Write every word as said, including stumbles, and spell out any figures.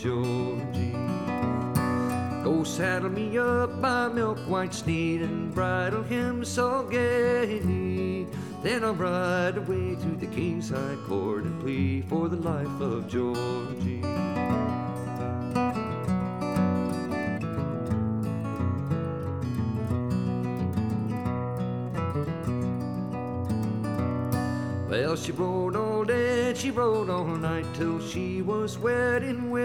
Georgie. Go saddle me up by milk white steed and bridle him so gay. Then I'll ride away to the Kingside Court and plead for the life of Georgie. Well, she rode all day, she rode all night till she was wed in